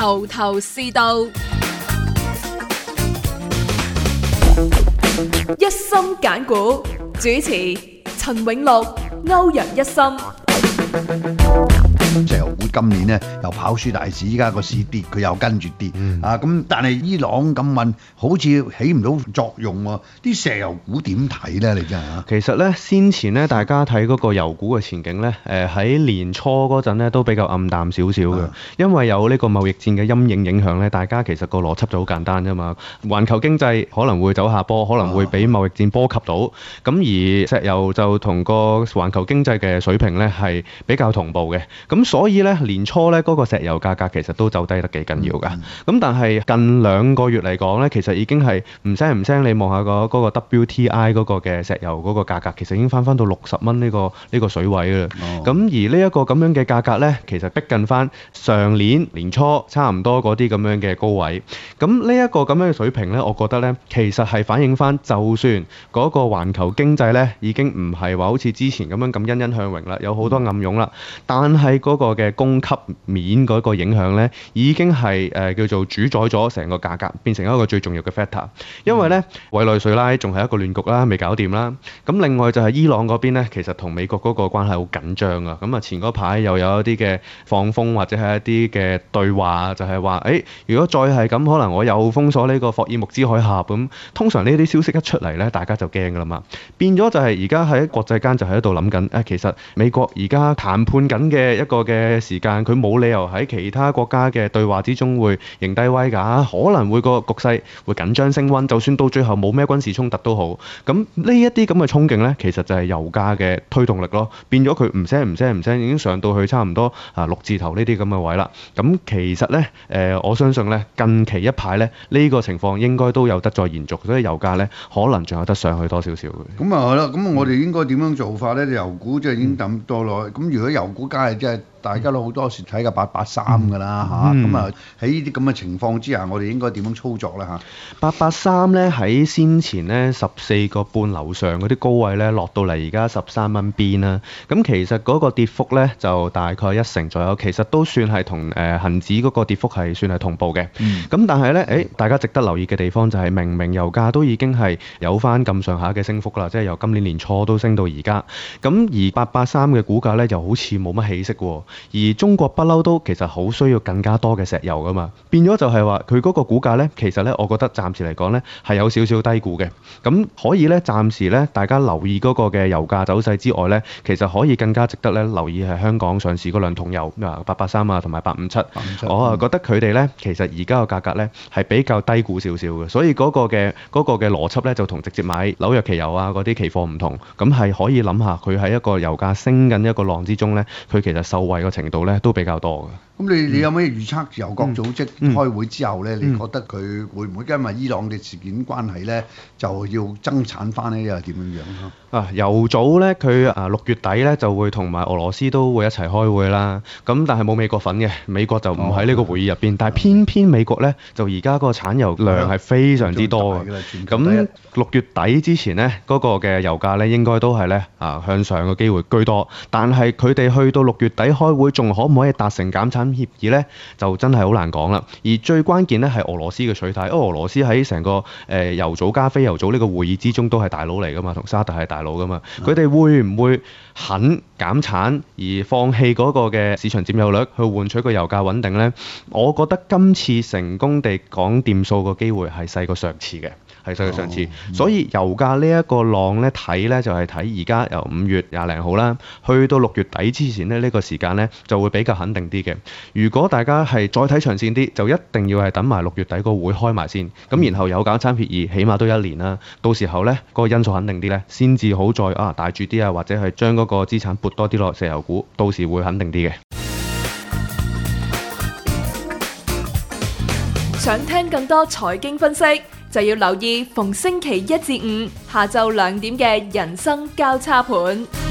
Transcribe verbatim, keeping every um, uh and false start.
頭頭是道，一心揀股，主持陳永樂、歐陽一心。 石油股今年咧又跑輸大市，依家個市跌，佢又跟住跌、嗯、啊！咁但係伊朗咁問，好似起唔到作用喎。啲石油股點睇咧？你真係啊！ 其實咧，先前咧，大家睇嗰個油股嘅前景咧，誒、呃、喺年初嗰陣咧都比較暗淡少少嘅，因為有呢個貿易戰嘅陰影影響咧，大家其實個邏輯就好簡單啫嘛。環球經濟可能會走下坡，可能會俾貿易戰波及到，咁而石油就同個環球經濟嘅水平咧係比較同步嘅，咁所以咧年初咧嗰個石油價格其實都走低得幾緊要㗎。咁、嗯、但係近兩個月嚟講咧，其實已經係唔聲唔聲，你望下個嗰個 W T I 嗰個嘅石油嗰個價格，其實已經翻翻到六十蚊呢個呢個水位啦。咁、哦、而呢一個咁樣嘅價格咧，其實逼近翻上年年初差唔多嗰啲咁樣嘅高位。咁呢一個咁樣嘅水平咧，我覺得咧其實係反映翻，就算嗰個環球經濟咧已經唔係話好似之前咁樣咁欣欣向榮啦，有好多暗湧啦，但係嗰個嘅供給面嗰個影響咧，已經係誒、呃、叫做主宰咗成個價格，變成一個最重要嘅 factor。因為咧委內瑞拉仲係一個亂局啦，未搞掂啦。咁另外就係伊朗嗰邊咧，其實同美國嗰個關係好緊張啊。咁啊前嗰排又有一啲嘅放風或者係一啲嘅對話，就係話誒，如果再係咁，可能我又封鎖呢個霍爾木茲海峽咁。通常呢啲消息一出嚟咧，大家就驚㗎啦嘛。變咗就係而家喺國際間就喺度諗緊誒，其實美國而家談判緊嘅一個嘅時間，佢冇理由喺其他國家嘅對話之中會認低威㗎，可能會個局勢會緊張升溫，就算到最後冇咩軍事衝突都好。咁呢一啲咁嘅衝勁呢，其實就係油價嘅推動力咯。變咗佢唔聲唔聲唔聲，已經上到去差唔多啊六字頭呢啲咁嘅位啦。咁其實呢，誒、呃、我相信呢近期一排呢，呢、呢個情況應該都有得再延續，所以油價呢可能仲有得上去多少少嘅。 咁啊係啦，咁我哋應該點樣做法呢？油股即係已經抌多落，咁、嗯、如果油股梗係即係大家都好多時睇嘅八八三㗎啦嚇，咁啊喺呢啲咁嘅情況之下，我哋應該點樣操作咧嚇？ 八八三咧喺先前咧十四個半樓上嗰啲高位咧落到嚟而家十三蚊邊啦，咁其實嗰個跌幅咧就大概一成左右，其實都算係同誒恆指嗰個跌幅係算係同步嘅。咁、嗯、但係咧誒，大家值得留意嘅地方就係明明油價都已經係有翻咁上下嘅升幅啦，即係由今年年初都升到而家，咁而八八三嘅股價咧又好似冇乜起色喎。而中國不嬲都其實好需要更加多嘅石油噶嘛，變咗就係話佢嗰個股價呢，其實呢，我覺得暫時嚟講呢係有少少低估嘅。咁可以呢，暫時呢，大家留意嗰個嘅油價走勢之外呢，其實可以更加值得呢留意係香港上市嗰兩桶油啊，八八三啊同埋八五七。我啊覺得佢哋呢，其實而家個價格呢係比較低估少少嘅，所以嗰個嘅嗰個嘅邏輯呢，就同直接買紐約期油啊嗰啲期貨唔同。咁係可以諗下佢喺一個油價升緊一個浪之中呢，佢其實受惠嘅程度咧都比較多嘅。咁你你有咩預測？油國組織開會之後咧，嗯、你覺得佢會唔會因為伊朗嘅事件關係咧，就要增產翻呢？又係點樣樣啊？ 油組咧，佢啊六月底咧就會同埋俄羅斯都會一齊開會啦。咁但係冇美國份嘅，美國就唔喺呢個會議入邊。哦、但係偏偏美國咧就而家個產油量係非常之多嘅。咁六月底之前咧，嗰、嗰個嘅油價咧應該都係咧啊向上嘅機會居多。但係佢哋去到六月底開會，仲可唔可以達成減產協議呢？就真係好難講啦。而最關鍵呢係俄羅斯嘅取態，因為俄羅斯喺成個誒、呃、油組加非油組呢個會議之中都係大佬嚟噶嘛，同沙特係大佬噶嘛。佢哋、嗯、會唔會肯減產而放棄嗰個嘅市場佔有率去換取個油價穩定呢？我覺得今次成功地講掂數個機會係細過上次嘅。係細過上次，哦嗯、所以油價呢一個浪咧睇咧就係睇而家由五月廿零號啦，去到六月底之前咧呢、呢個時間咧就會比較肯定啲嘅。如果大家係再睇長線啲，就一定要係等埋六月底個會開埋先，咁、嗯、然後有減產協議，起碼都一年啦。到時候咧、嗰個因素肯定啲咧，先至好再啊大注啲啊，或者係將嗰個資產撥多啲落石油股，到時會肯定啲嘅。 想聽更多財經分析，就要留意逢星期一至五下晝兩點嘅人生交叉盤。